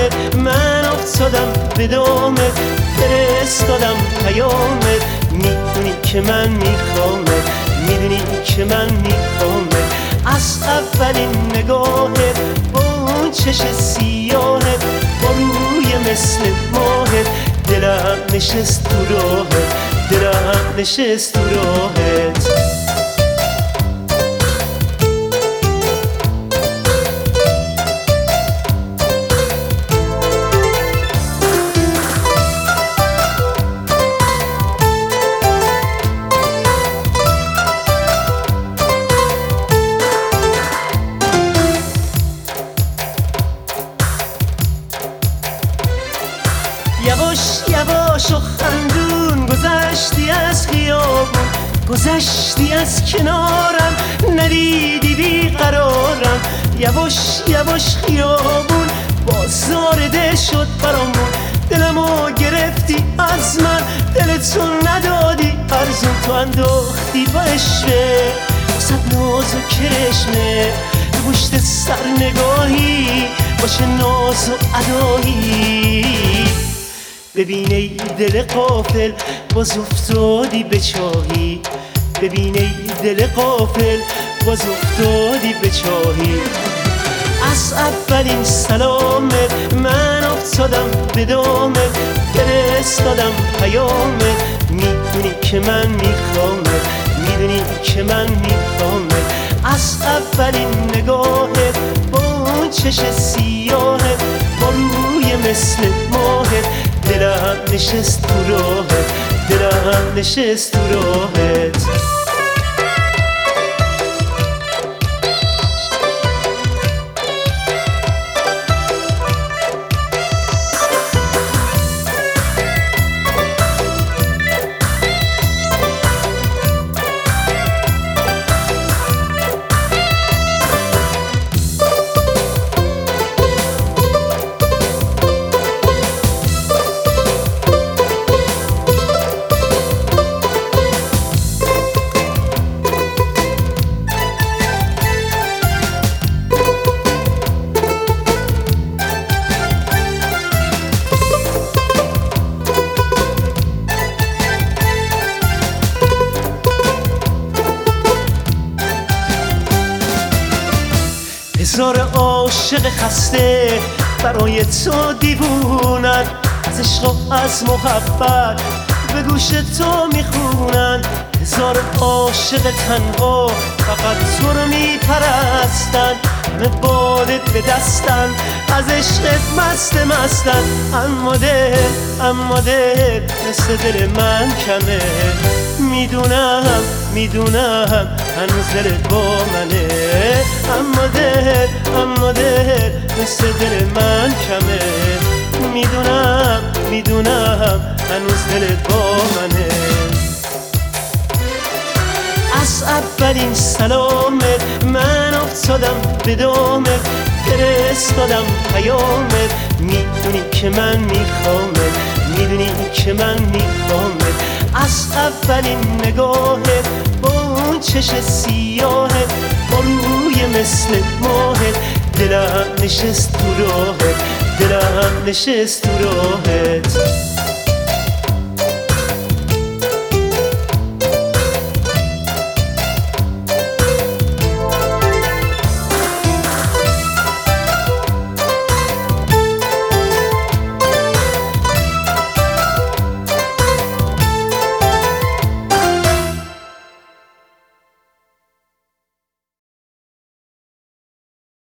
پیامت، من افتادم به دامت، فرستادم پیامت. میدونی که من میخوامت، میدونی که من میخوامت. از اولین نگاهت با اون چش سیاهت، با روی مثل ماهت، دلم نشست تو راهت، دلم نشست تو راهت. یواش یواش و خندون گذشتی از خیابون، گذشتی از کنارم، ندیدی بیقرارم. یواش یواش خیابون بازار دل شد برامون، دلمو گرفتی از من، دلتو ندادی ارزون. تو انداختی با عشقه واسد ناز و کرشمه، پشت سر نگاهی باشه ناز و ادایی. ببین ای دل غافل باز افتادی به چاهی، ببین ای دل غافل باز افتادی به چاهی. از اولین سلامت من افتادم به دامت، فرستادم پیامت. میدونی که من میخوامت، میدونی که من میخوامت. از اولین نگاهت با اون چش سیاهت، با روی مثل ماهت، دلم نشست تو راهت، دلم نشست تو راهت. هزار عاشق خسته برای تو دیوونن، از عشق و از محبت به گوش تو میخونن. هزار عاشق تنها فقط تو رو میپرستن، همه باده به دستن، از عشقت مستن. اما دل مثل دل من کمه، میدونم هنوز دلت با منه. اما دل مثل دل من کمه، میدونم هنوز دلت با منه. از اولین سلامت من افتادم به دامت، فرستادم پیامت. میدونی که من میخوامت، میدونی که من میخوامت. از اولین نگاهت با اون چش سیاهت، با روی مثل ماهت، دلم نشست تو راهت، دلم نشست تو راهت.